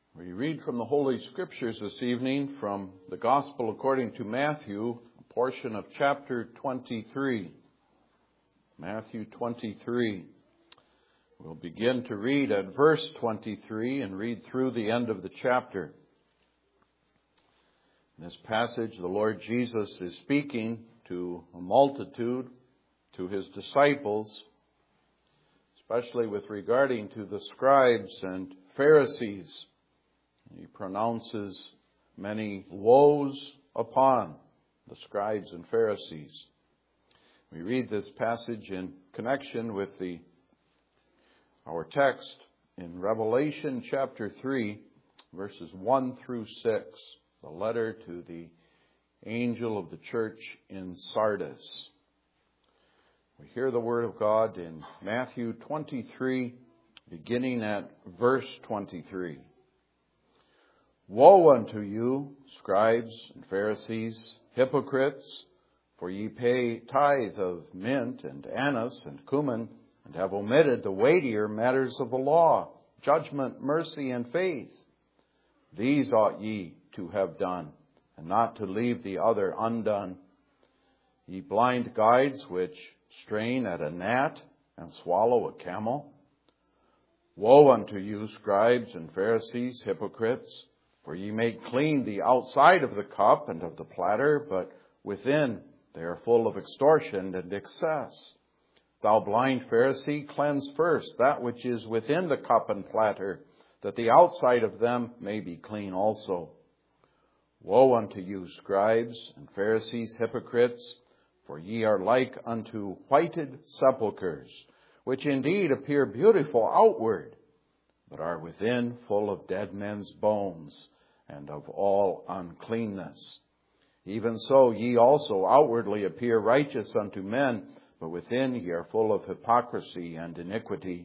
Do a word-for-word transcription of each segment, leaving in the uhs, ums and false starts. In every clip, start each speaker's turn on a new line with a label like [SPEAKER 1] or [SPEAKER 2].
[SPEAKER 1] We read from the Holy Scriptures this evening from the Gospel according to Matthew, a portion of chapter twenty-three. Matthew twenty-three. We'll begin to read at verse twenty-three and read through the end of the chapter. In this passage, the Lord Jesus is speaking to a multitude, to his disciples, especially with regarding to the scribes and Pharisees. He pronounces many woes upon the scribes and Pharisees. We read this passage in connection with the our text in Revelation chapter three, verses one through six, the letter to the angel of the church in Sardis. We hear the word of God in Matthew twenty-three, beginning at verse twenty-three. Woe unto you, scribes and Pharisees, hypocrites, for ye pay tithe of mint and anise and cumin, and have omitted the weightier matters of the law, judgment, mercy, and faith. These ought ye to have done, and not to leave the other undone. Ye blind guides which strain at a gnat and swallow a camel. Woe unto you, scribes and Pharisees, hypocrites, for ye make clean the outside of the cup and of the platter, but within they are full of extortion and excess. Thou blind Pharisee, cleanse first that which is within the cup and platter, that the outside of them may be clean also. Woe unto you, scribes and Pharisees, hypocrites, for ye are like unto whited sepulchres, which indeed appear beautiful outward, but are within full of dead men's bones and of all uncleanness. Even so ye also outwardly appear righteous unto men, but within ye are full of hypocrisy and iniquity.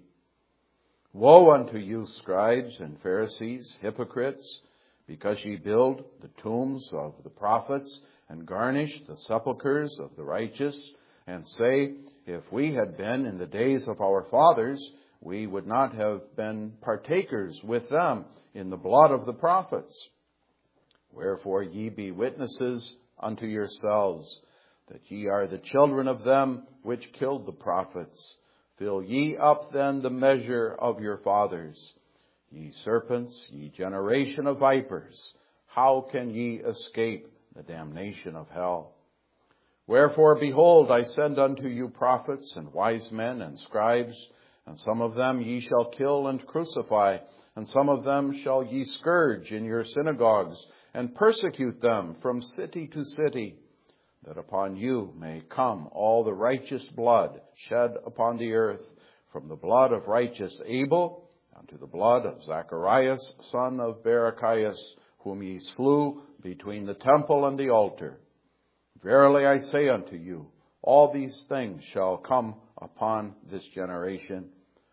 [SPEAKER 1] Woe unto you, scribes and Pharisees, hypocrites, because ye build the tombs of the prophets and garnish the sepulchres of the righteous, and say, if we had been in the days of our fathers, we would not have been partakers with them in the blood of the prophets. Wherefore ye be witnesses unto yourselves, that ye are the children of them which killed the prophets. Fill ye up then the measure of your fathers. Ye serpents, ye generation of vipers, how can ye escape the damnation of hell? Wherefore, behold, I send unto you prophets and wise men and scribes, and some of them ye shall kill and crucify, and some of them shall ye scourge in your synagogues, and persecute them from city to city, that upon you may come all the righteous blood shed upon the earth, from the blood of righteous Abel unto the blood of Zacharias, son of Barachias, whom ye slew between the temple and the altar. Verily I say unto you, all these things shall come upon this generation.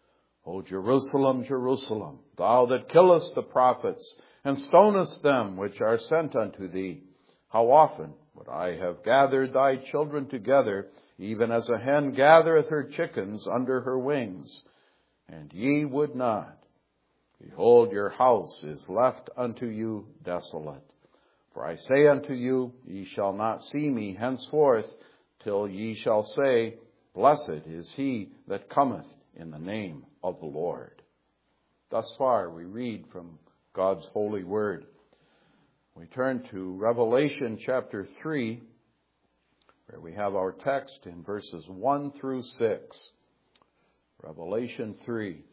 [SPEAKER 1] O Jerusalem, Jerusalem, thou that killest the prophets, and stonest them which are sent unto thee, how often would I have gathered thy children together, even as a hen gathereth her chickens under her wings, and ye would not. Behold, your house is left unto you desolate. For I say unto you, ye shall not see me henceforth, till ye shall say, Blessed is he that cometh in the name of the Lord. Thus far we read from God's holy word. We turn to Revelation chapter three, where we have our text in verses one through six. Revelation three.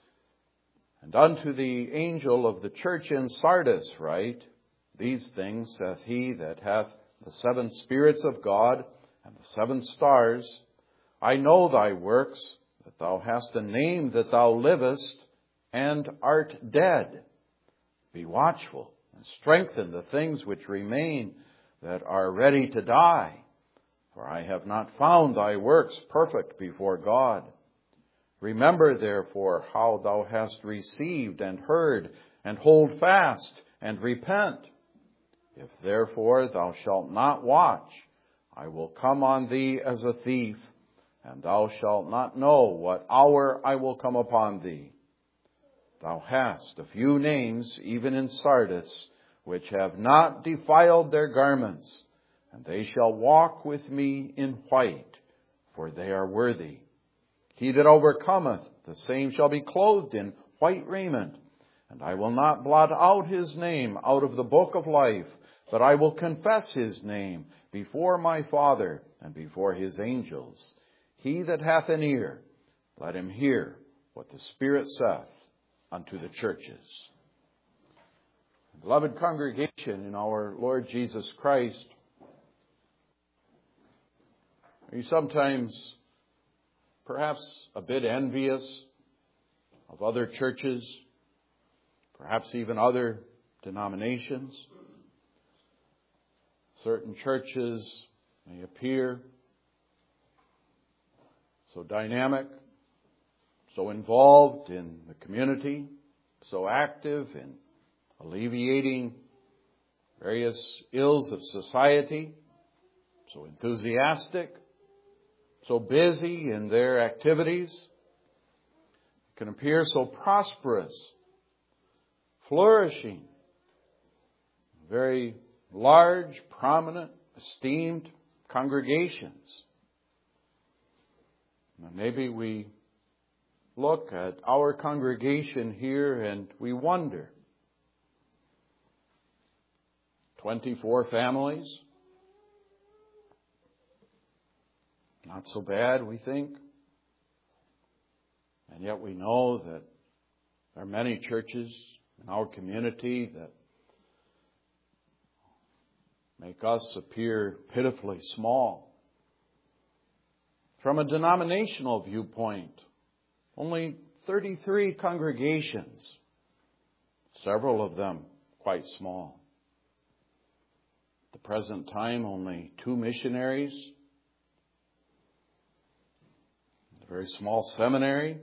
[SPEAKER 1] And unto the angel of the church in Sardis write, These things saith he that hath the seven spirits of God and the seven stars. I know thy works, that thou hast a name that thou livest, and art dead. Be watchful, and strengthen the things which remain that are ready to die. For I have not found thy works perfect before God. Remember, therefore, how thou hast received and heard, and hold fast, and repent. If therefore thou shalt not watch, I will come on thee as a thief, and thou shalt not know what hour I will come upon thee. Thou hast a few names, even in Sardis, which have not defiled their garments, and they shall walk with me in white, for they are worthy. He that overcometh, the same shall be clothed in white raiment, and I will not blot out his name out of the book of life, but I will confess his name before my Father and before his angels. He that hath an ear, let him hear what the Spirit saith unto the churches. Beloved congregation in our Lord Jesus Christ, are you sometimes perhaps a bit envious of other churches, perhaps even other denominations? Certain churches may appear so dynamic, so involved in the community, so active in alleviating various ills of society, so enthusiastic, so busy in their activities, can appear so prosperous, flourishing, very large, prominent, esteemed congregations. Now maybe we look at our congregation here and we wonder, twenty-four families, not so bad, we think. And yet we know that there are many churches in our community that make us appear pitifully small. From a denominational viewpoint, only thirty-three congregations, several of them quite small. At the present time, only two missionaries, a very small seminary,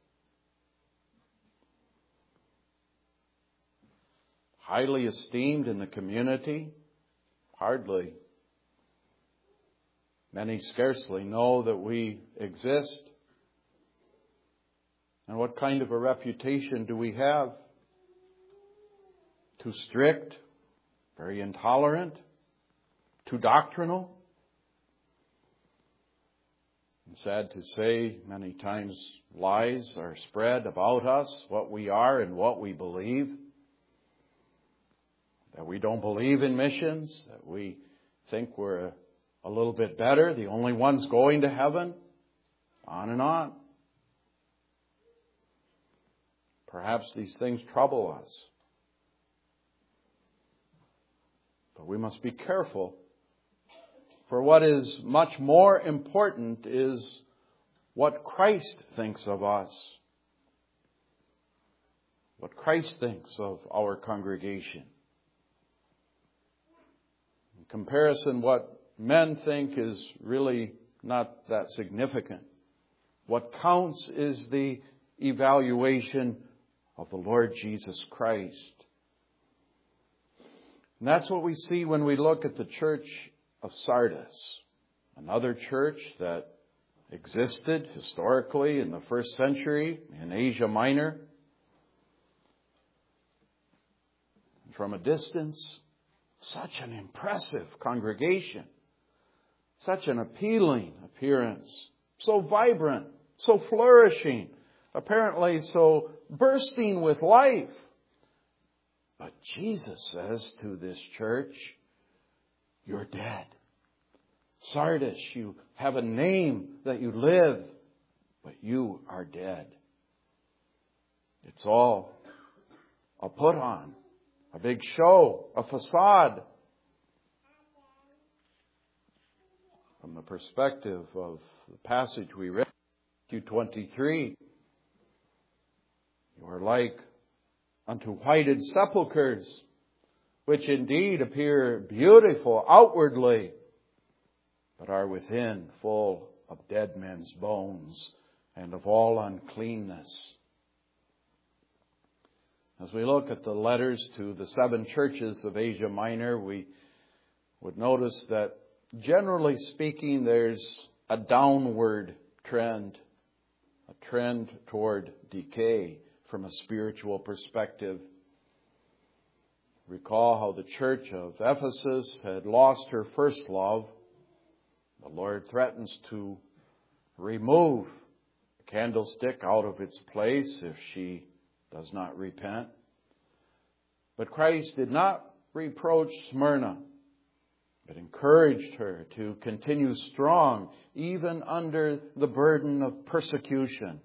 [SPEAKER 1] highly esteemed in the community. Hardly. Many scarcely know that we exist. And what kind of a reputation do we have? Too strict, very intolerant, too doctrinal. And sad to say, many times lies are spread about us, what we are and what we believe. That we don't believe in missions, that we think we're a, a little bit better, the only ones going to heaven, on and on. Perhaps these things trouble us. But we must be careful. For what is much more important is what Christ thinks of us. What Christ thinks of our congregation. In comparison, what men think is really not that significant. What counts is the evaluation of the Lord Jesus Christ. And that's what we see when we look at the church of Sardis, another church that existed historically in the first century in Asia Minor. From a distance, such an impressive congregation, such an appealing appearance, so vibrant, so flourishing, apparently so bursting with life. But Jesus says to this church, you're dead. Sardis, you have a name that you live, but you are dead. It's all a put on, a big show, a facade. From the perspective of the passage we read, Matthew twenty-three, you are like unto whited sepulchres, which indeed appear beautiful outwardly, but are within full of dead men's bones and of all uncleanness. As we look at the letters to the seven churches of Asia Minor, we would notice that generally speaking, there's a downward trend, a trend toward decay from a spiritual perspective. Recall how the church of Ephesus had lost her first love. The Lord threatens to remove the candlestick out of its place if she does not repent. But Christ did not reproach Smyrna, but encouraged her to continue strong even under the burden of persecution.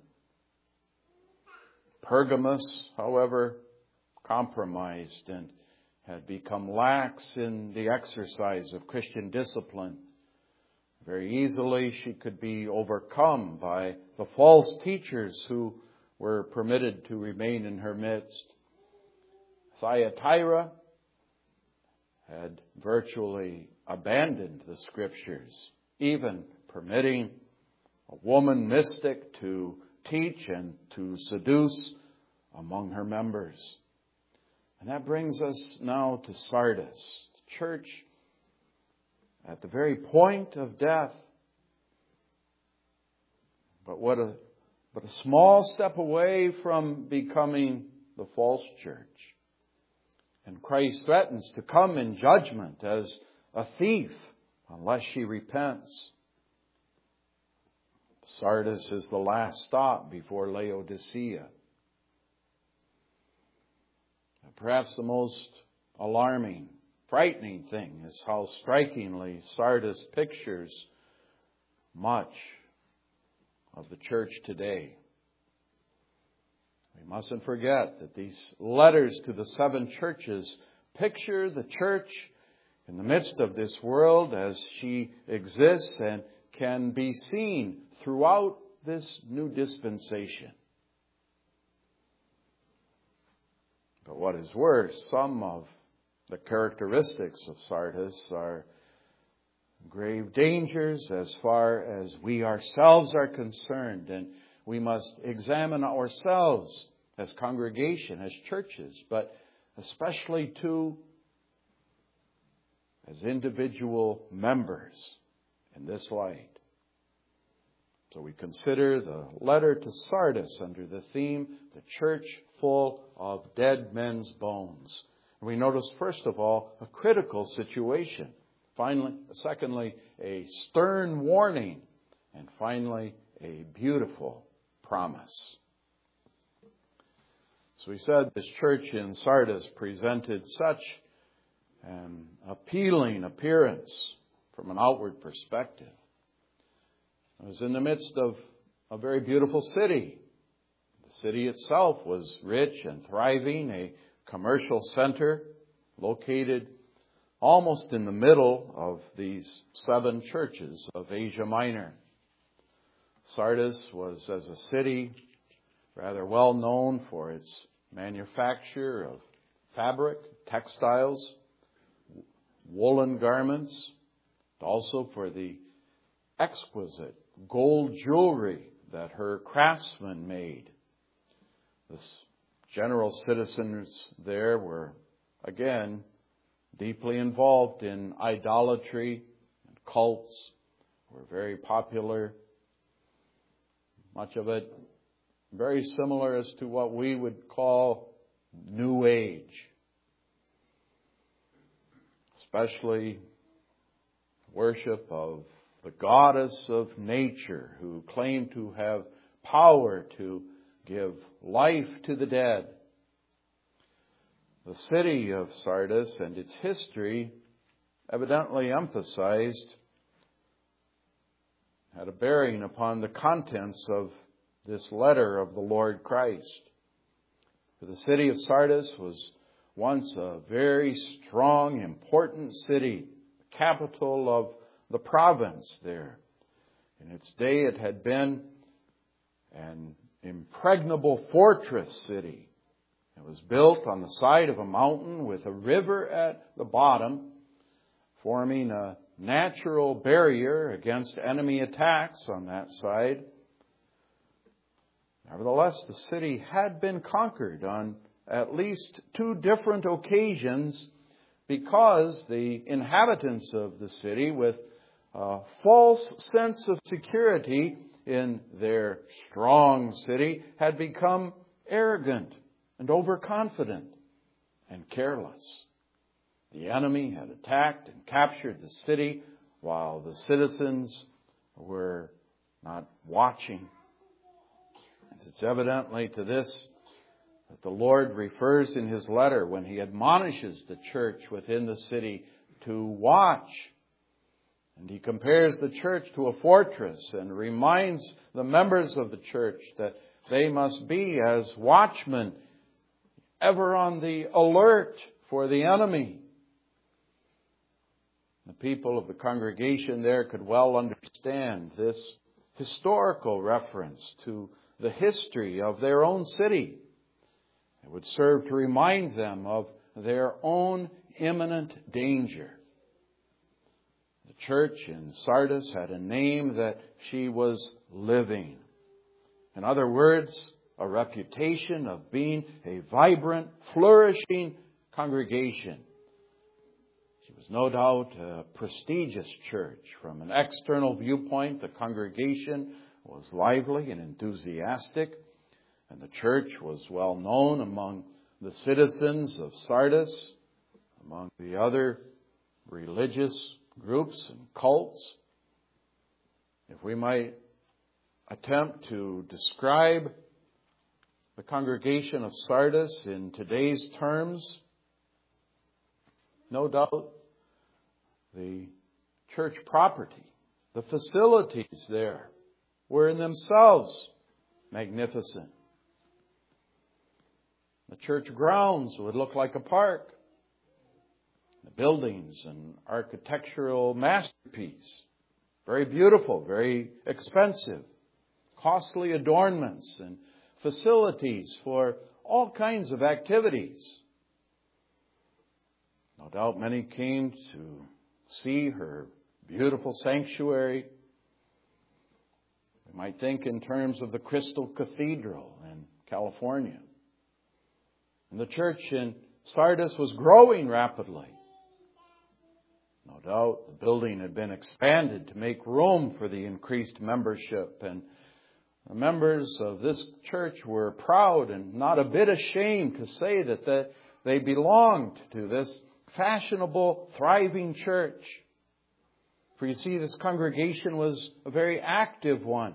[SPEAKER 1] Pergamos, however, compromised and had become lax in the exercise of Christian discipline. Very easily she could be overcome by the false teachers who were permitted to remain in her midst. Thyatira had virtually abandoned the Scriptures, even permitting a woman mystic to teach and to seduce among her members. And that brings us now to Sardis, the church at the very point of death. But what a but a small step away from becoming the false church. And Christ threatens to come in judgment as a thief unless she repents. Sardis is the last stop before Laodicea. Perhaps the most alarming, frightening thing is how strikingly Sardis pictures much of the church today. We mustn't forget that these letters to the seven churches picture the church in the midst of this world as she exists and can be seen throughout this new dispensation. But what is worse, some of the characteristics of Sardis are grave dangers as far as we ourselves are concerned. And we must examine ourselves as congregation, as churches, but especially too as individual members in this light. So we consider the letter to Sardis under the theme, the church full of dead men's bones. And we notice, first of all, a critical situation. Finally, secondly, a stern warning. And finally, a beautiful promise. So we said this church in Sardis presented such an appealing appearance from an outward perspective. It was in the midst of a very beautiful city. The city itself was rich and thriving, a commercial center located almost in the middle of these seven churches of Asia Minor. Sardis was, as a city, rather well known for its manufacture of fabric, textiles, woolen garments, also for the exquisite gold jewelry that her craftsmen made. The general citizens there were, again, deeply involved in idolatry and cults, were very popular. Much of it very similar as to what we would call New Age. Especially worship of the goddess of nature who claimed to have power to give life to the dead. The city of Sardis and its history evidently emphasized, had a bearing upon the contents of this letter of the Lord Christ. For the city of Sardis was once a very strong, important city, the capital of the province there. In its day, it had been an impregnable fortress city. It was built on the side of a mountain with a river at the bottom, forming a natural barrier against enemy attacks on that side. Nevertheless, the city had been conquered on at least two different occasions because the inhabitants of the city, with a false sense of security in their strong city, had become arrogant and overconfident and careless. The enemy had attacked and captured the city while the citizens were not watching. It's evidently to this that the Lord refers in His letter when He admonishes the church within the city to watch. And He compares the church to a fortress and reminds the members of the church that they must be as watchmen, ever on the alert for the enemy. The people of the congregation there could well understand this historical reference to the history of their own city. It would serve to remind them of their own imminent danger. The church in Sardis had a name that she was living. In other words, a reputation of being a vibrant, flourishing congregation. She was no doubt a prestigious church. From an external viewpoint, the congregation was lively and enthusiastic, and the church was well known among the citizens of Sardis, among the other religious groups and cults. If we might attempt to describe the congregation of Sardis in today's terms, no doubt the church property, the facilities there were in themselves magnificent. The church grounds would look like a park. The buildings, an architectural masterpiece. Very beautiful, very expensive. Costly adornments and facilities for all kinds of activities. No doubt many came to see her beautiful sanctuary. We might think in terms of the Crystal Cathedral in California. And the church in Sardis was growing rapidly. No doubt the building had been expanded to make room for the increased membership, and the members of this church were proud and not a bit ashamed to say that the, they belonged to this fashionable, thriving church. For you see, this congregation was a very active one.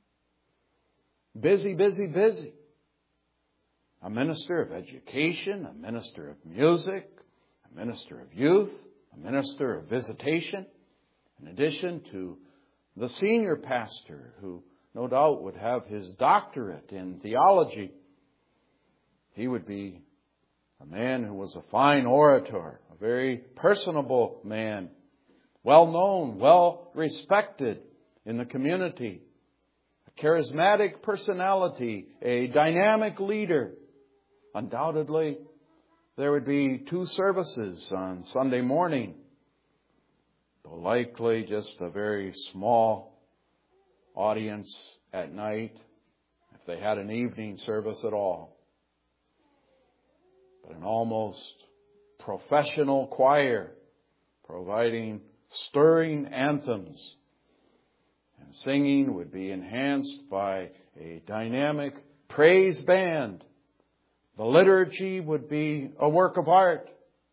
[SPEAKER 1] Busy, busy, busy. A minister of education, a minister of music, a minister of youth, a minister of visitation, in addition to the senior pastor who no doubt would have his doctorate in theology. He would be a man who was a fine orator, a very personable man, well known, well respected in the community, a charismatic personality, a dynamic leader. Undoubtedly, there would be two services on Sunday morning, though likely just a very small audience at night, if they had an evening service at all. But an almost professional choir providing stirring anthems, and singing would be enhanced by a dynamic praise band. The liturgy would be a work of art.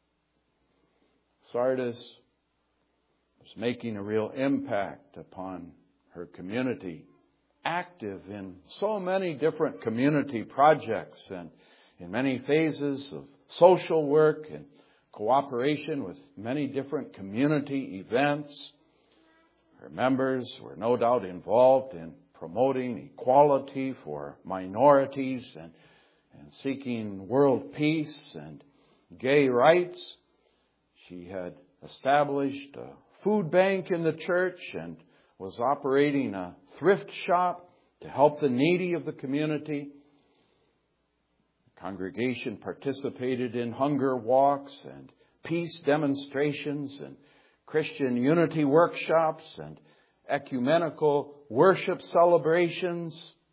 [SPEAKER 1] Sardis was making a real impact upon her community, active in so many different community projects and in many phases of social work and cooperation with many different community events. Her members were no doubt involved in promoting equality for minorities and, and seeking world peace and gay rights. She had established a food bank in the church and was operating a thrift shop to help the needy of the community. The congregation participated in hunger walks and peace demonstrations and Christian unity workshops and ecumenical worship celebrations.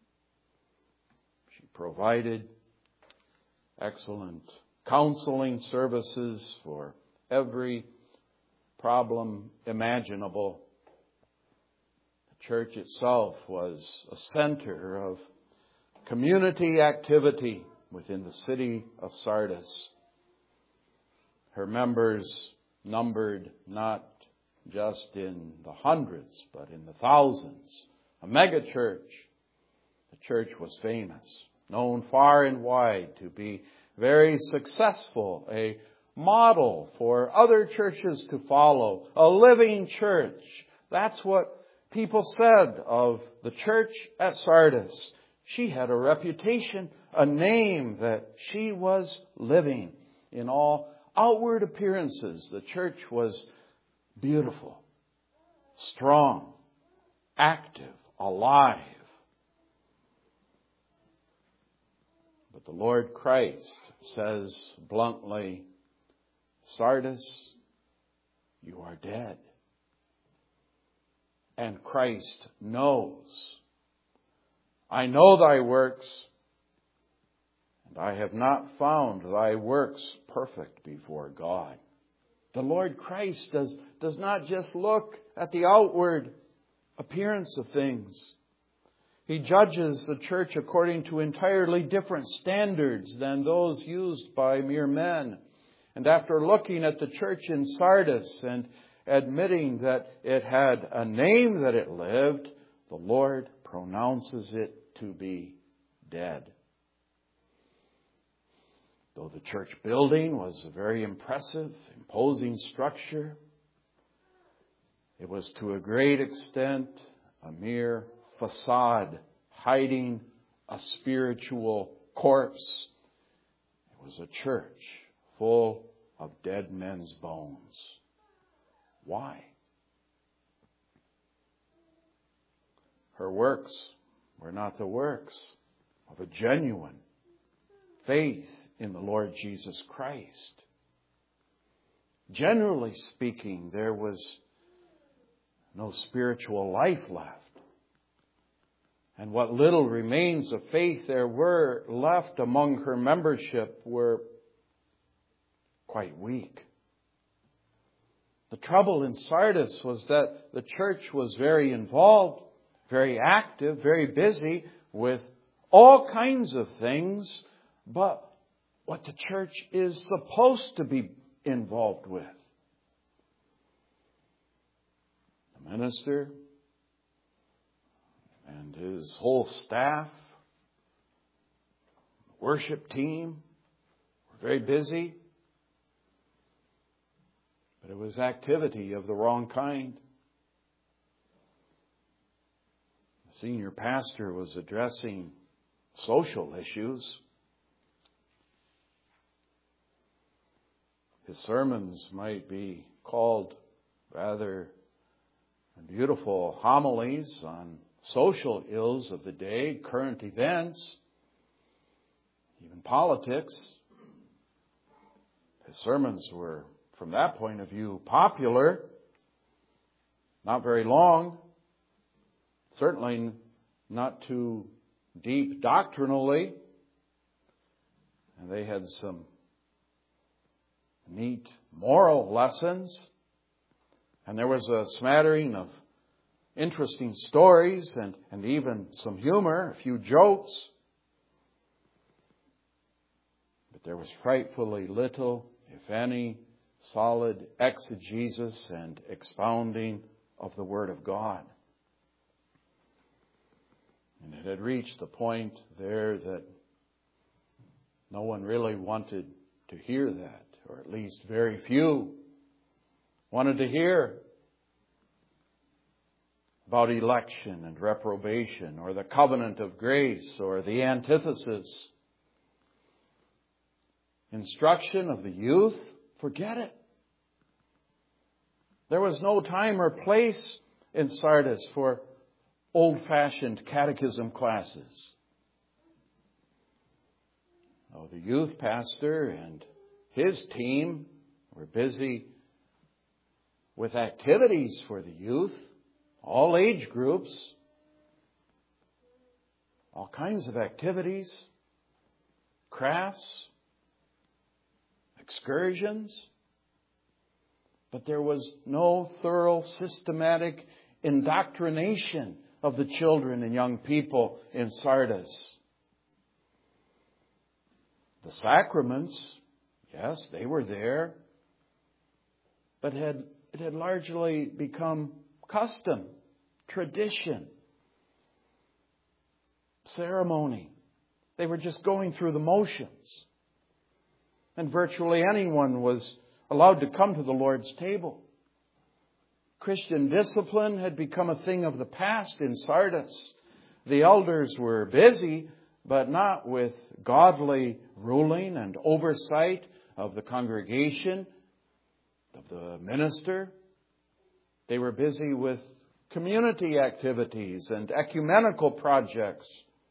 [SPEAKER 1] She provided excellent counseling services for every problem imaginable. The church itself was a center of community activity within the city of Sardis. Her members numbered not just in the hundreds, but in the thousands. A mega church. The church was famous, known far and wide to be very successful, a model for other churches to follow, a living church. That's what people said of the church at Sardis. She had a reputation, a name that she was living. In all outward appearances, the church was beautiful, strong, active, alive. But the Lord Christ says bluntly, Sardis, you are dead. And Christ knows. I know thy works, and I have not found thy works perfect before God. The Lord Christ does, does not just look at the outward appearance of things. He judges the church according to entirely different standards than those used by mere men. And after looking at the church in Sardis and admitting that it had a name that it lived, the Lord pronounces it to be dead. Though the church building was a very impressive, imposing structure, it was to a great extent a mere facade hiding a spiritual corpse. It was a church full of dead men's bones. Why? Her works were not the works of a genuine faith in the Lord Jesus Christ. Generally speaking, there was no spiritual life left. And what little remains of faith there were left among her membership were quite weak. The trouble in Sardis was that the church was very involved, very active, very busy with all kinds of things, but what the church is supposed to be involved with. The minister and his whole staff, the worship team, were very busy. But it was activity of the wrong kind. The senior pastor was addressing social issues. His sermons might be called rather beautiful homilies on social ills of the day, current events, even politics. His sermons were, from that point of view, popular, not very long, certainly not too deep doctrinally, and they had some neat moral lessons, and there was a smattering of interesting stories and, and even some humor, a few jokes. But there was frightfully little, if any, solid exegesis and expounding of the Word of God. And it had reached the point there that no one really wanted to hear that, or at least very few wanted to hear about election and reprobation, or the covenant of grace, or the antithesis. Instruction of the youth, forget it. There was no time or place in Sardis for old-fashioned catechism classes. Oh, the youth pastor and his team were busy with activities for the youth, all age groups, all kinds of activities, crafts, excursions. But there was no thorough, systematic indoctrination of the children and young people in Sardis. The sacraments, yes, they were there, but had it had largely become custom, tradition, ceremony. They were just going through the motions. And virtually anyone was allowed to come to the Lord's table. Christian discipline had become a thing of the past in Sardis. The elders were busy, but not with godly ruling and oversight of the congregation, of the minister. They were busy with community activities and ecumenical projects.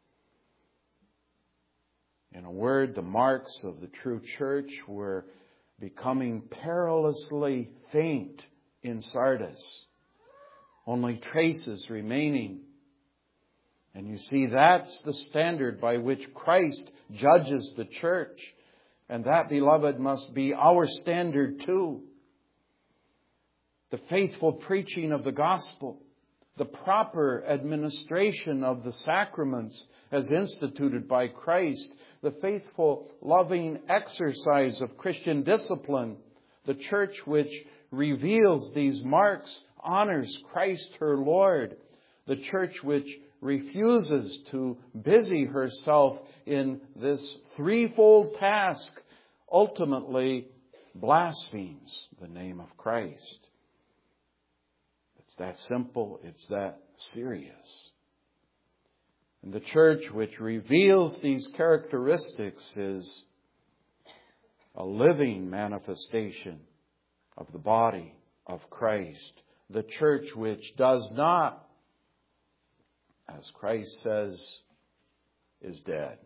[SPEAKER 1] In a word, the marks of the true church were becoming perilously faint in Sardis. Only traces remaining. And you see, that's the standard by which Christ judges the church. And that, beloved, must be our standard too. The faithful preaching of the gospel, the proper administration of the sacraments as instituted by Christ, the faithful, loving exercise of Christian discipline, the church which reveals these marks honors Christ her Lord, the church which refuses to busy herself in this threefold task, ultimately blasphemes the name of Christ. It's that simple. It's that serious. And the church which reveals these characteristics is a living manifestation of the body of Christ. The church which does not, as Christ says, is dead.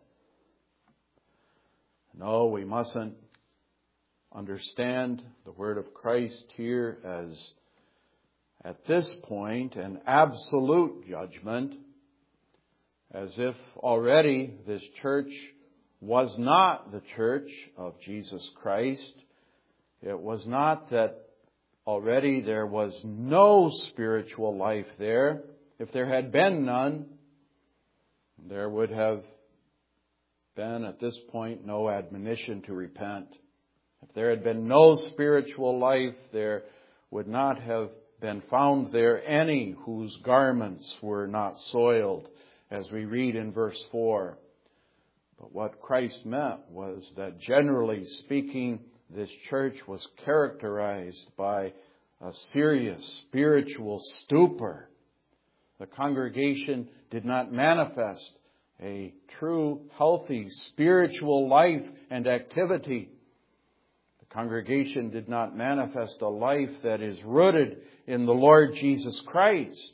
[SPEAKER 1] No, we mustn't understand the word of Christ here as, at this point, an absolute judgment, as if already this church was not the church of Jesus Christ. It was not that already there was no spiritual life there. If there had been none, there would have been at this point no admonition to repent. If there had been no spiritual life, there would not have been found there any whose garments were not soiled, as we read in verse four. But what Christ meant was that, generally speaking, this church was characterized by a serious spiritual stupor. The congregation did not manifest a true, healthy spiritual life and activity. The congregation did not manifest a life that is rooted in the Lord Jesus Christ.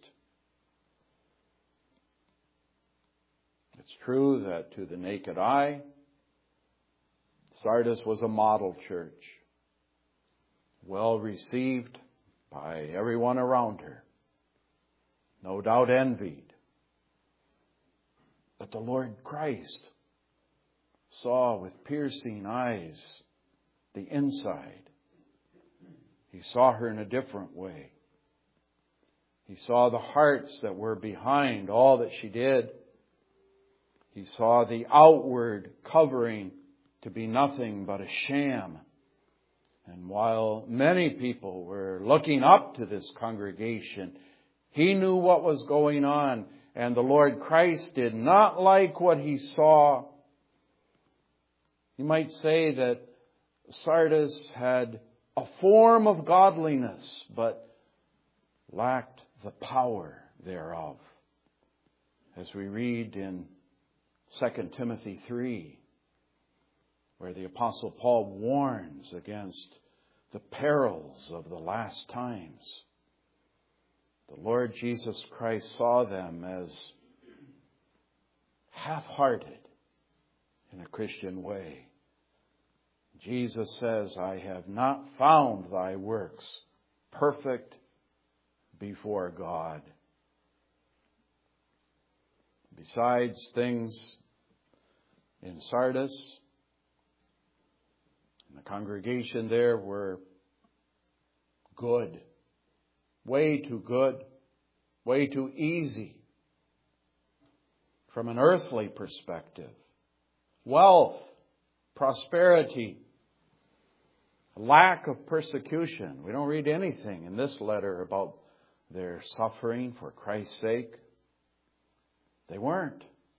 [SPEAKER 1] It's true that to the naked eye, Sardis was a model church, well received by everyone around her, no doubt envied. But the Lord Christ saw with piercing eyes the inside. He saw her in a different way. He saw the hearts that were behind all that she did. He saw the outward covering to be nothing but a sham. And while many people were looking up to this congregation, he knew what was going on. And the Lord Christ did not like what he saw. You might say that Sardis had a form of godliness, but lacked the power thereof. As we read in Second Timothy three, where the Apostle Paul warns against the perils of the last times. The Lord Jesus Christ saw them as half-hearted in a Christian way. Jesus says, I have not found thy works perfect before God. Besides things in Sardis, the congregation there were good, way too good, way too easy from an earthly perspective. Wealth, prosperity, lack of persecution. We don't read anything in this letter about their suffering for Christ's sake. They weren't.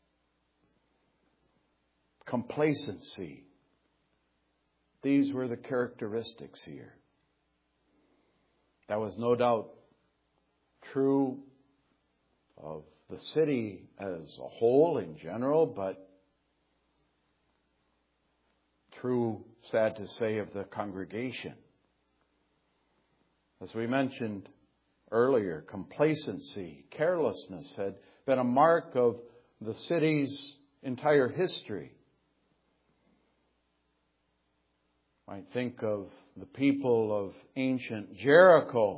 [SPEAKER 1] Complacency. These were the characteristics here. That was no doubt true of the city as a whole in general, but true, sad to say, of the congregation. As we mentioned earlier, complacency, carelessness had been a mark of the city's entire history. I think of the people of ancient Jericho,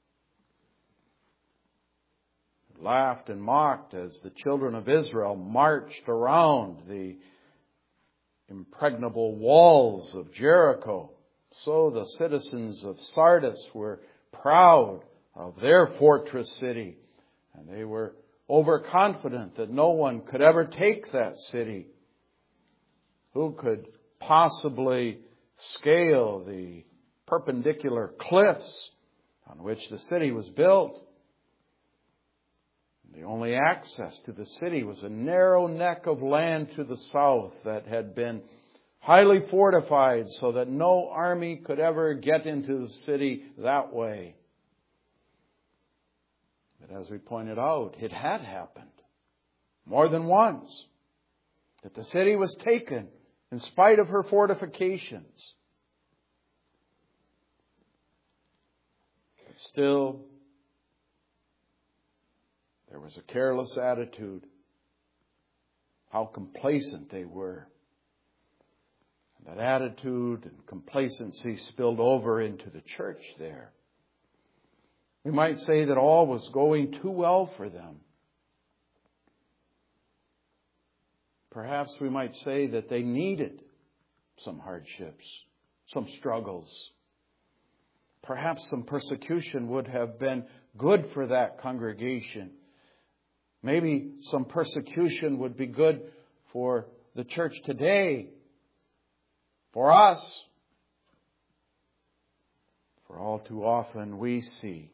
[SPEAKER 1] who laughed and mocked as the children of Israel marched around the impregnable walls of Jericho. So the citizens of Sardis were proud of their fortress city, and they were overconfident that no one could ever take that city. Who could possibly scale the perpendicular cliffs on which the city was built? The only access to the city was a narrow neck of land to the south that had been highly fortified so that no army could ever get into the city that way. But as we pointed out, it had happened more than once that the city was taken in spite of her fortifications. But still, there was a careless attitude. How complacent they were. And that attitude and complacency spilled over into the church there. We might say that all was going too well for them. Perhaps we might say that they needed some hardships, some struggles. Perhaps some persecution would have been good for that congregation. Maybe some persecution would be good for the church today, for us. For all too often we see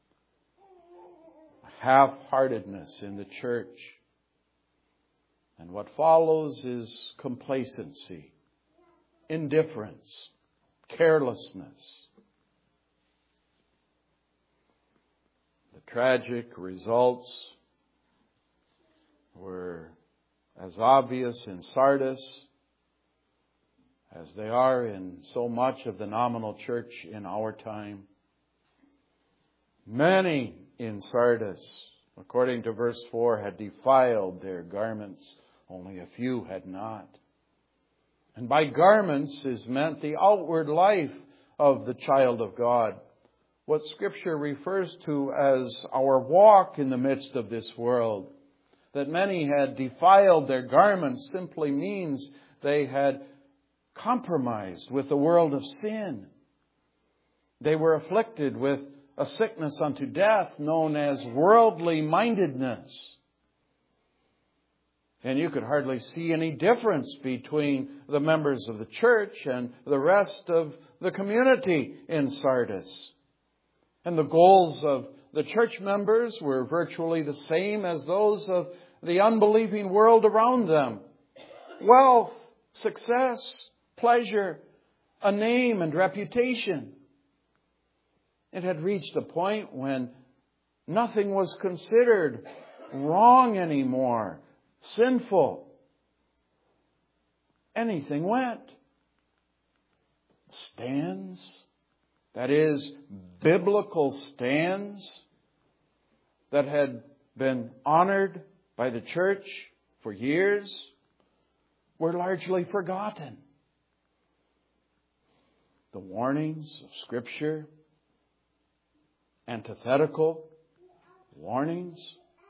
[SPEAKER 1] half-heartedness in the church. And what follows is complacency, indifference, carelessness. The tragic results were as obvious in Sardis as they are in so much of the nominal church in our time. Many in Sardis, according to verse four, had defiled their garments. Only a few had not. And by garments is meant the outward life of the child of God. What Scripture refers to as our walk in the midst of this world. That many had defiled their garments simply means they had compromised with the world of sin. They were afflicted with a sickness unto death known as worldly mindedness. And you could hardly see any difference between the members of the church and the rest of the community in Sardis. And the goals of the church members were virtually the same as those of the unbelieving world around them. Wealth, success, pleasure, a name and reputation. It had reached a point when nothing was considered wrong anymore, sinful. Anything went. Stands, that is, biblical stands that had been honored by the church for years, were largely forgotten. The warnings of Scripture, antithetical warnings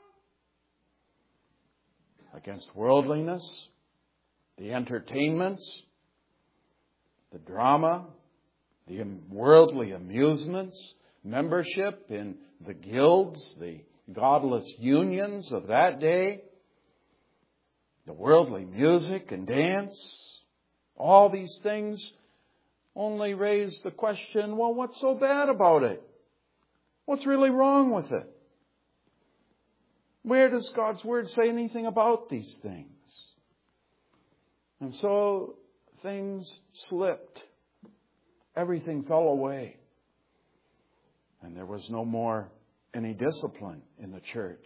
[SPEAKER 1] against worldliness, the entertainments, the drama, the worldly amusements, membership in the guilds, the godless unions of that day, the worldly music and dance, All these things only raise the question, well, what's so bad about it? What's really wrong with it? Where does God's Word say anything about these things? And so things slipped. Everything fell away. And there was no more any discipline in the church.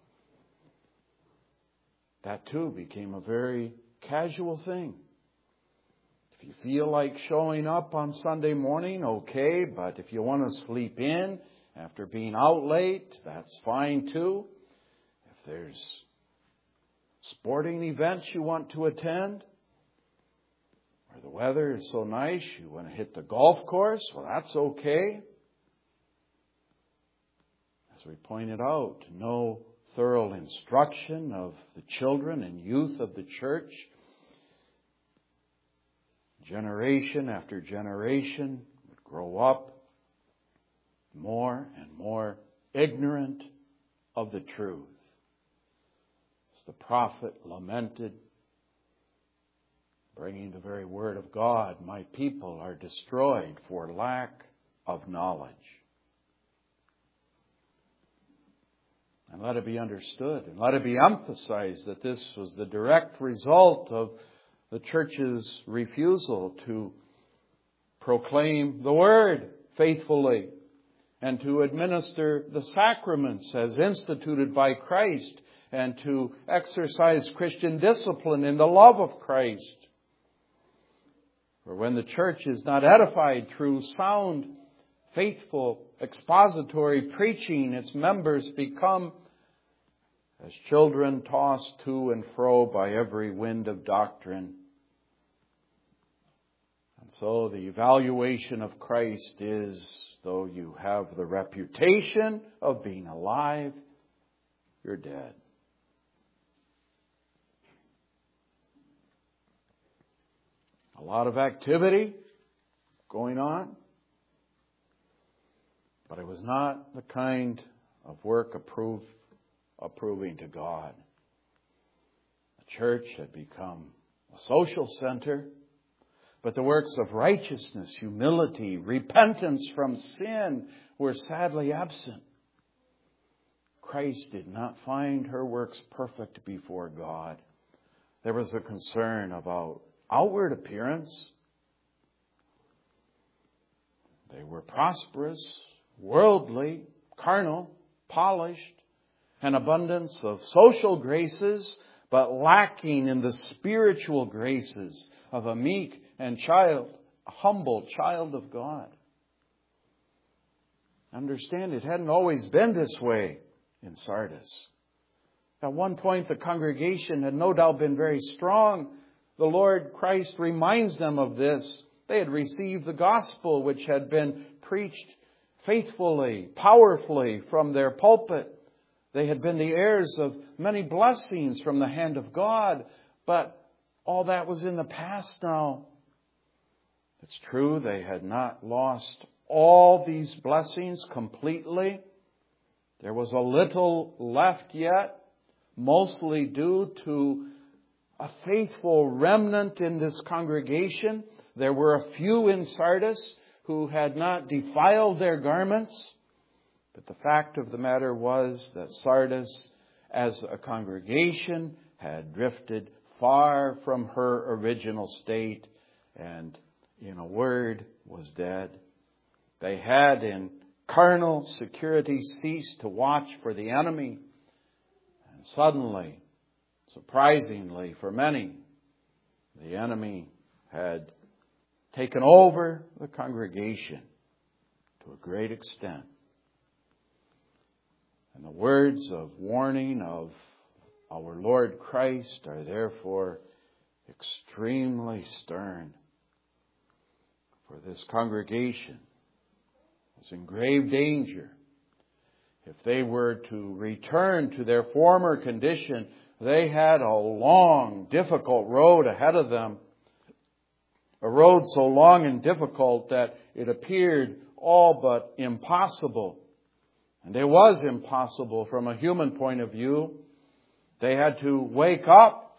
[SPEAKER 1] That too became a very casual thing. If you feel like showing up on Sunday morning, okay, but if you want to sleep in after being out late, that's fine too. If there's sporting events you want to attend, or the weather is so nice you want to hit the golf course, well, that's okay. As we pointed out, no thorough instruction of the children and youth of the church. Generation after generation would grow up more and more ignorant of the truth. As the prophet lamented, bringing the very word of God, my people are destroyed for lack of knowledge. And let it be understood and let it be emphasized that this was the direct result of the church's refusal to proclaim the Word faithfully and to administer the sacraments as instituted by Christ and to exercise Christian discipline in the love of Christ. For when the church is not edified through sound, faithful, expository preaching, its members become as children tossed to and fro by every wind of doctrine. And so the evaluation of Christ is, though you have the reputation of being alive, you're dead. A lot of activity going on, but it was not the kind of work approved approving to God. The church had become a social center, but the works of righteousness, humility, repentance from sin were sadly absent. Christ did not find her works perfect before God. There was a concern about outward appearance. They were prosperous, worldly, carnal, polished, an abundance of social graces, but lacking in the spiritual graces of a meek and child, a humble child of God. Understand, it hadn't always been this way in Sardis. At one point, the congregation had no doubt been very strong. The Lord Christ reminds them of this. They had received the gospel which had been preached faithfully, powerfully from their pulpit. They had been the heirs of many blessings from the hand of God, but all that was in the past now. It's true, they had not lost all these blessings completely. There was a little left yet, mostly due to a faithful remnant in this congregation. There were a few in Sardis who had not defiled their garments. But the fact of the matter was that Sardis, as a congregation, had drifted far from her original state and, in a word, was dead. They had in carnal security ceased to watch for the enemy. And suddenly, surprisingly for many, the enemy had taken over the congregation to a great extent. And the words of warning of our Lord Christ are therefore extremely stern. For this congregation was in grave danger. If they were to return to their former condition, they had a long, difficult road ahead of them. A road so long and difficult that it appeared all but impossible. And it was impossible from a human point of view. They had to wake up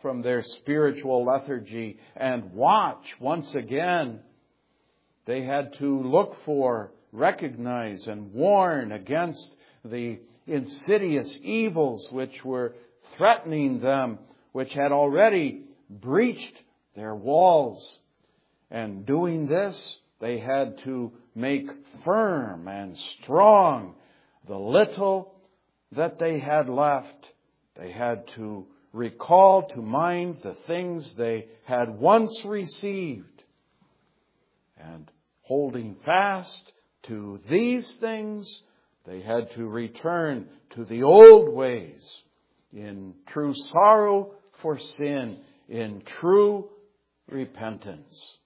[SPEAKER 1] from their spiritual lethargy and watch once again. They had to look for, recognize, and warn against the insidious evils which were threatening them, which had already breached their walls. And doing this, they had to make firm and strong the little that they had left. They had to recall to mind the things they had once received. And holding fast to these things, they had to return to the old ways in true sorrow for sin, in true repentance.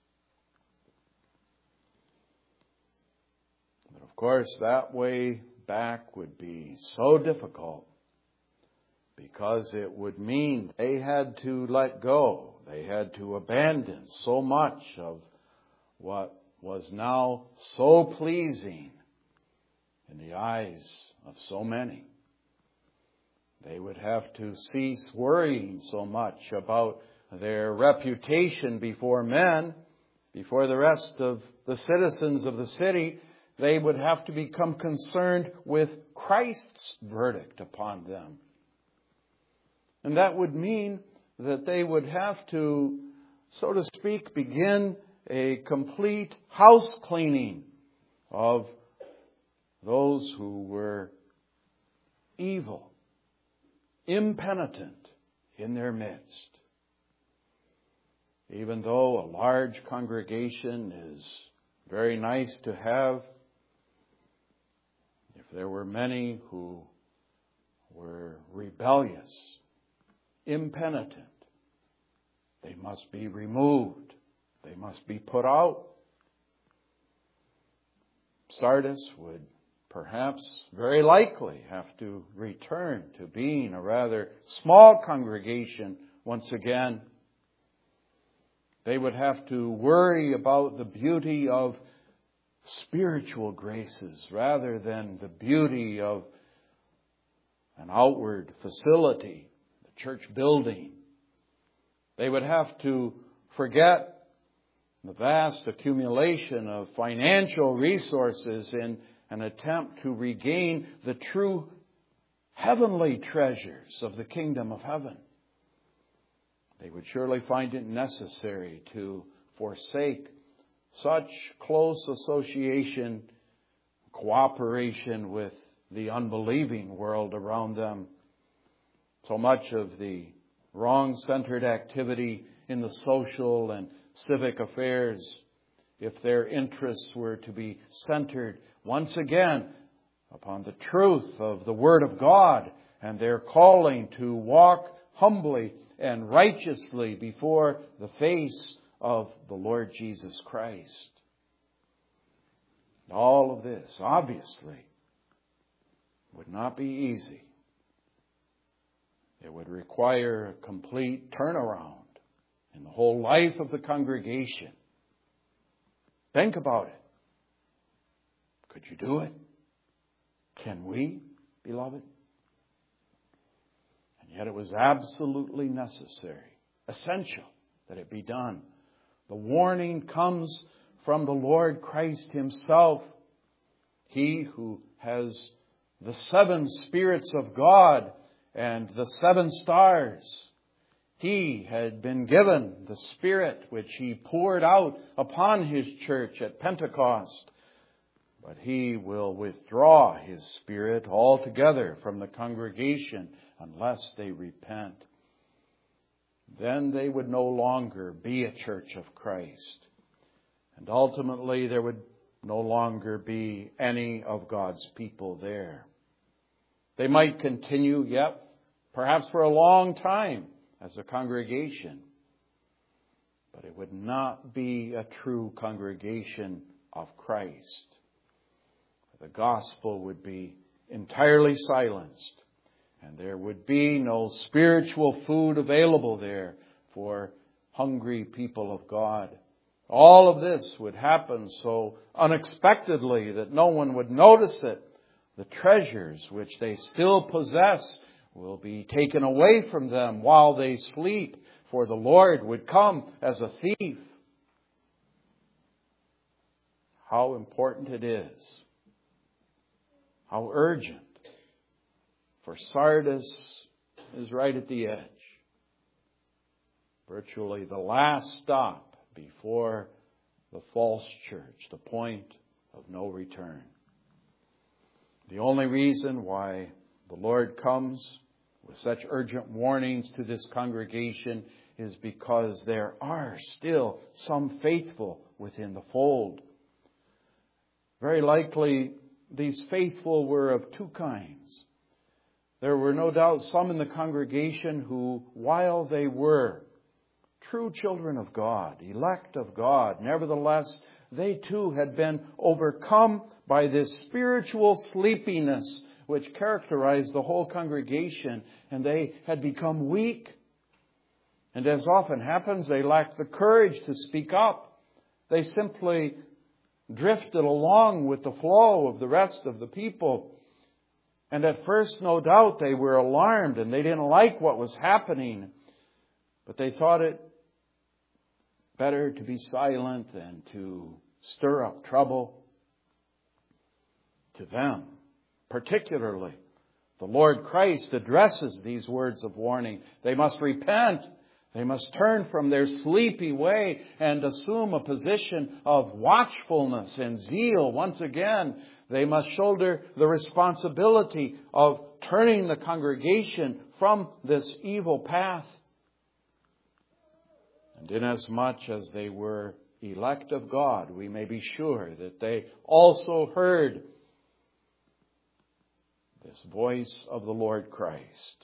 [SPEAKER 1] But of course, that way back would be so difficult, because it would mean they had to let go. They had to abandon so much of what was now so pleasing in the eyes of so many. They would have to cease worrying so much about their reputation before men, before the rest of the citizens of the city. They would have to become concerned with Christ's verdict upon them. And that would mean that they would have to, so to speak, begin a complete house cleaning of those who were evil, impenitent in their midst. Even though a large congregation is very nice to have, if there were many who were rebellious, impenitent, they must be removed. They must be put out. Sardis would perhaps very likely have to return to being a rather small congregation once again. They would have to worry about the beauty of spiritual graces rather than the beauty of an outward facility, the church building. They would have to forget the vast accumulation of financial resources in an attempt to regain the true heavenly treasures of the kingdom of heaven. They would surely find it necessary to forsake such close association, cooperation with the unbelieving world around them. So much of the wrong-centered activity in the social and civic affairs, if their interests were to be centered once again upon the truth of the Word of God and their calling to walk humbly and righteously before the face of the Lord Jesus Christ. All of this, obviously, would not be easy. It would require a complete turnaround in the whole life of the congregation. Think about it. Could you do it? Can we, beloved? And yet it was absolutely necessary, essential, that it be done. The warning comes from the Lord Christ Himself. He who has the seven spirits of God and the seven stars. He had been given the Spirit which He poured out upon His church at Pentecost. But He will withdraw His Spirit altogether from the congregation unless they repent. Then they would no longer be a church of Christ. And ultimately there would no longer be any of God's people there. They might continue, yet, perhaps for a long time as a congregation. But it would not be a true congregation of Christ. The gospel would be entirely silenced. And there would be no spiritual food available there for hungry people of God. All of this would happen so unexpectedly that no one would notice it. The treasures which they still possess will be taken away from them while they sleep, for the Lord would come as a thief. How important it is, how urgent, for Sardis is right at the edge. Virtually the last stop before the false church, the point of no return. The only reason why the Lord comes with such urgent warnings to this congregation is because there are still some faithful within the fold. Very likely, these faithful were of two kinds. There were no doubt some in the congregation who, while they were true children of God, elect of God, nevertheless, they too had been overcome by this spiritual sleepiness which characterized the whole congregation, and they had become weak. And as often happens, they lacked the courage to speak up. They simply drifted along with the flow of the rest of the people. And at first, no doubt, they were alarmed and they didn't like what was happening. But they thought it better to be silent than to stir up trouble. To them, particularly, the Lord Christ addresses these words of warning. They must repent. They must turn from their sleepy way and assume a position of watchfulness and zeal. Once again, they must shoulder the responsibility of turning the congregation from this evil path. And inasmuch as they were elect of God, we may be sure that they also heard this voice of the Lord Christ.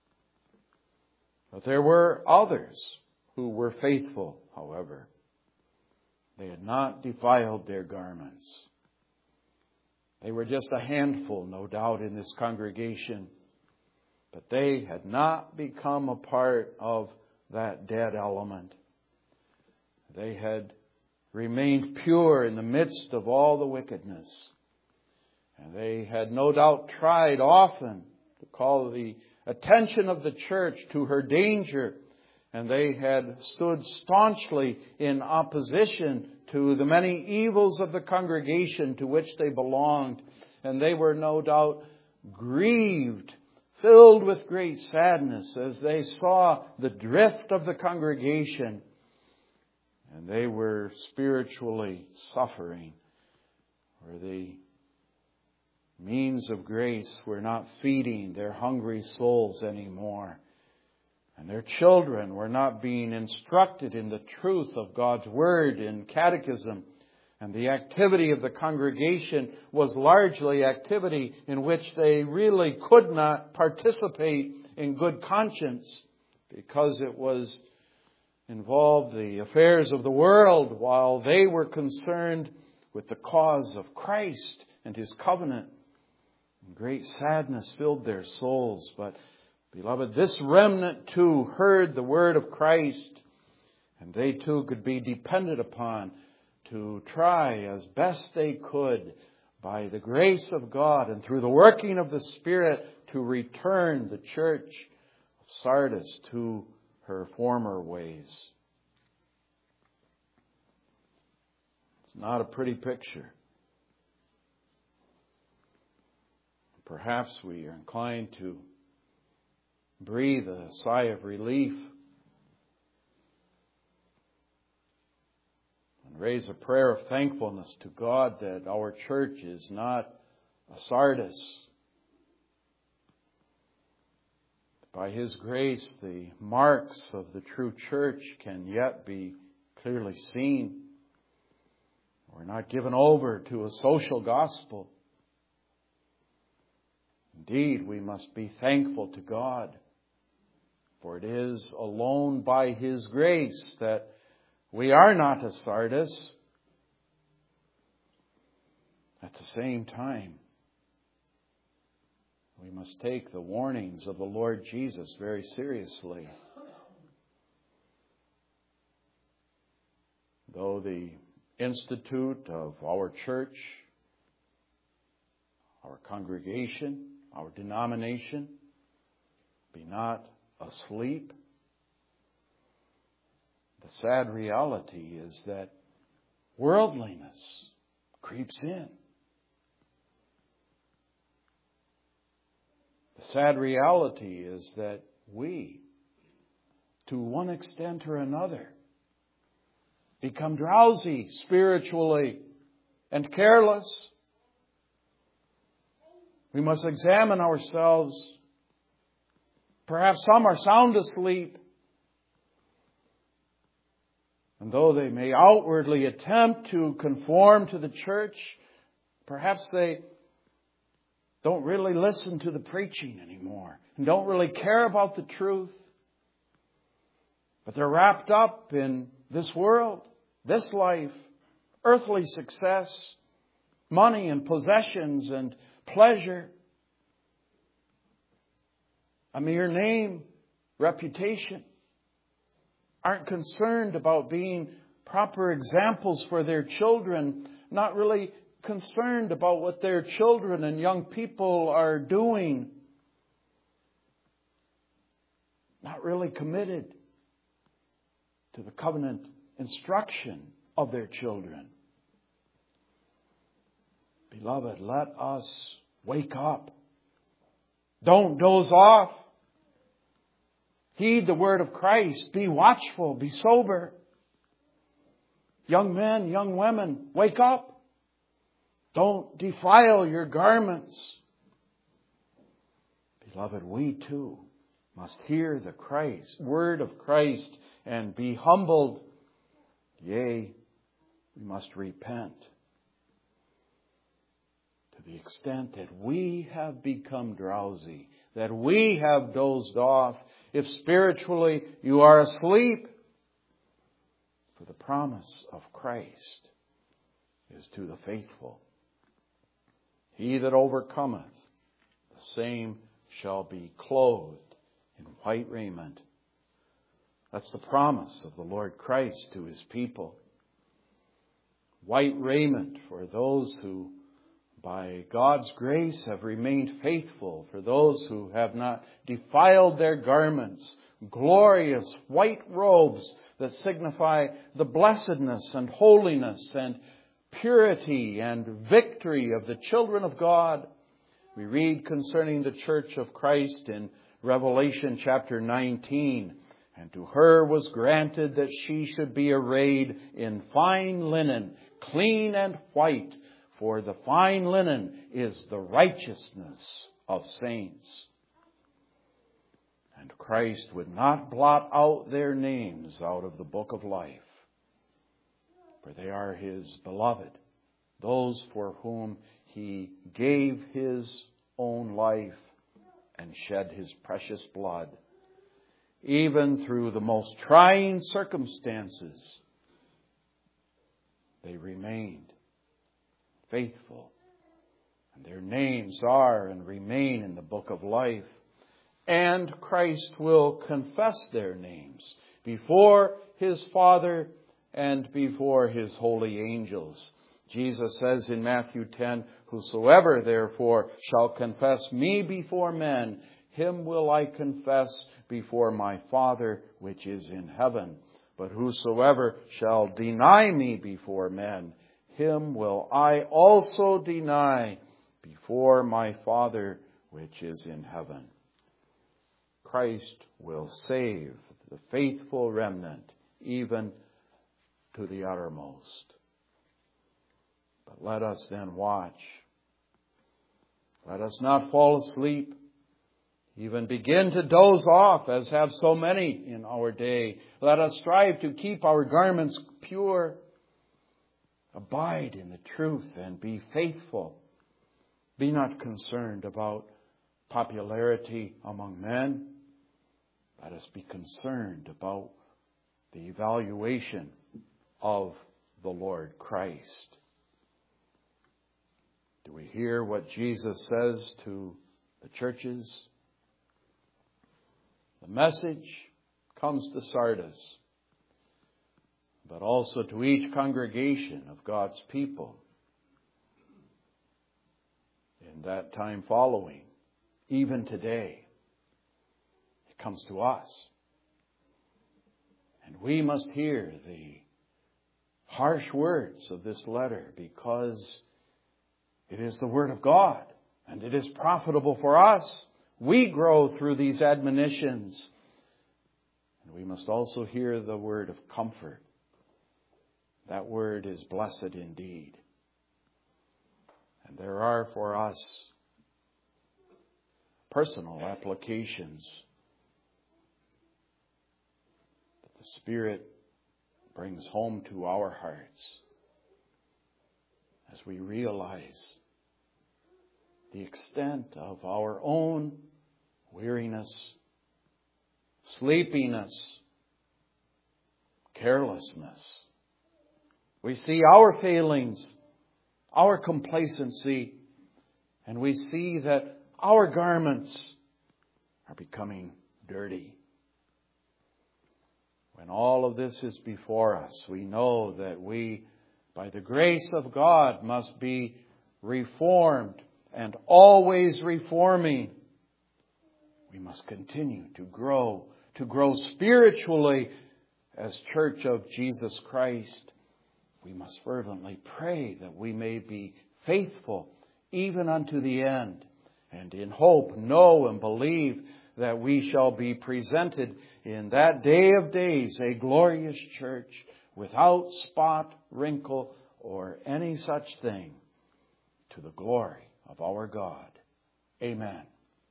[SPEAKER 1] But there were others who were faithful, however. They had not defiled their garments. They were just a handful, no doubt, in this congregation. But they had not become a part of that dead element. They had remained pure in the midst of all the wickedness. And they had no doubt tried often to call the attention of the church to her danger. And they had stood staunchly in opposition to the many evils of the congregation to which they belonged. And they were no doubt grieved, filled with great sadness as they saw the drift of the congregation. And they were spiritually suffering, where the means of grace were not feeding their hungry souls anymore. And their children were not being instructed in the truth of God's Word in catechism. And the activity of the congregation was largely activity in which they really could not participate in good conscience, because it was involved the affairs of the world, while they were concerned with the cause of Christ and His covenant. And great sadness filled their souls. But, beloved, this remnant too heard the word of Christ, and they too could be depended upon to try as best they could, by the grace of God and through the working of the Spirit, to return the church of Sardis to her former ways. It's not a pretty picture. Perhaps we are inclined to breathe a sigh of relief and raise a prayer of thankfulness to God that our church is not a Sardis. By His grace, the marks of the true church can yet be clearly seen. We're not given over to a social gospel. Indeed, we must be thankful to God, for it is alone by His grace that we are not a Sardis. At the same time, we must take the warnings of the Lord Jesus very seriously. Though the institute of our church, our congregation, our denomination, Be not asleep. The sad reality is that worldliness creeps in. The sad reality is that we, to one extent or another, become drowsy spiritually and careless. We must examine ourselves. Perhaps some are sound asleep. And though they may outwardly attempt to conform to the church, perhaps they don't really listen to the preaching anymore and don't really care about the truth. But they're wrapped up in this world, this life, earthly success, money and possessions and pleasure, a mere name, reputation. Aren't concerned about being proper examples for their children, not really concerned about what their children and young people are doing, not really committed to the covenant instruction of their children. Beloved, let us wake up. Don't doze off. Heed the word of Christ. Be watchful. Be sober. Young men, young women, wake up. Don't defile your garments. Beloved, we too must hear the Christ, word of Christ and be humbled. Yea, we must repent. To the extent that we have become drowsy, that we have dozed off, if spiritually you are asleep, for the promise of Christ is to the faithful. He that overcometh, the same shall be clothed in white raiment. That's the promise of the Lord Christ to His people. White raiment for those who by God's grace have remained faithful, for those who have not defiled their garments, glorious white robes that signify the blessedness and holiness and purity and victory of the children of God. We read concerning the church of Christ in Revelation chapter nineteen, and to her was granted that she should be arrayed in fine linen, clean and white, for the fine linen is the righteousness of saints. And Christ would not blot out their names out of the book of life, for they are His beloved, those for whom He gave His own life and shed His precious blood. Even through the most trying circumstances, they remained faithful. And their names are and remain in the book of life. And Christ will confess their names before His Father and before His holy angels. Jesus says in Matthew ten, "Whosoever therefore shall confess me before men, him will I confess before my Father which is in heaven. But whosoever shall deny me before men, him will I also deny before my Father which is in heaven." Christ will save the faithful remnant even to the uttermost. But let us then watch. Let us not fall asleep, even begin to doze off, as have so many in our day. Let us strive to keep our garments pure. Abide in the truth and be faithful. Be not concerned about popularity among men. Let us be concerned about the evaluation of the Lord Christ. Do we hear what Jesus says to the churches? The message comes to Sardis, but also to each congregation of God's people in that time following, even today. comes to us. And we must hear the harsh words of this letter because it is the Word of God and it is profitable for us. We grow through these admonitions. And we must also hear the word of comfort. That word is blessed indeed. And there are for us personal applications that the Spirit brings home to our hearts as we realize the extent of our own weariness, sleepiness, carelessness. We see our failings, our complacency, and we see that our garments are becoming dirty. When all of this is before us, we know that we, by the grace of God, must be reformed and always reforming. We must continue to grow, to grow spiritually as Church of Jesus Christ. We must fervently pray that we may be faithful even unto the end, and in hope know and believe that we shall be presented in that day of days a glorious church without spot, wrinkle, or any such thing, to the glory of our God. Amen.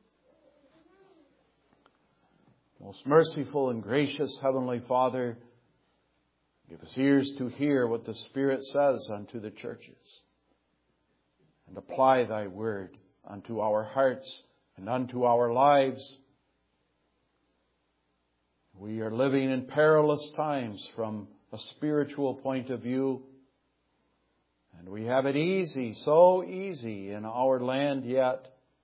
[SPEAKER 1] Most merciful and gracious Heavenly Father, give us ears to hear what the Spirit says unto the churches, and apply Thy word unto our hearts and unto our lives. We are living in perilous times from a spiritual point of view, and we have it easy, so easy in our land yet.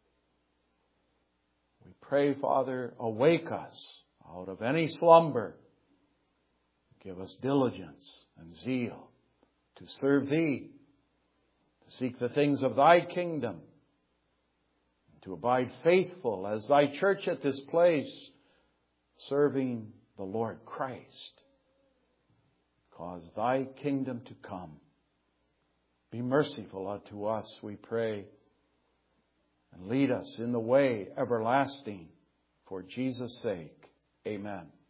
[SPEAKER 1] We pray, Father, awake us out of any slumber. Give us diligence and zeal to serve Thee, to seek the things of Thy kingdom, and to abide faithful as Thy church at this place, serving the Lord Christ. Cause Thy kingdom to come. Be merciful unto us, we pray, and lead us in the way everlasting for Jesus' sake. Amen.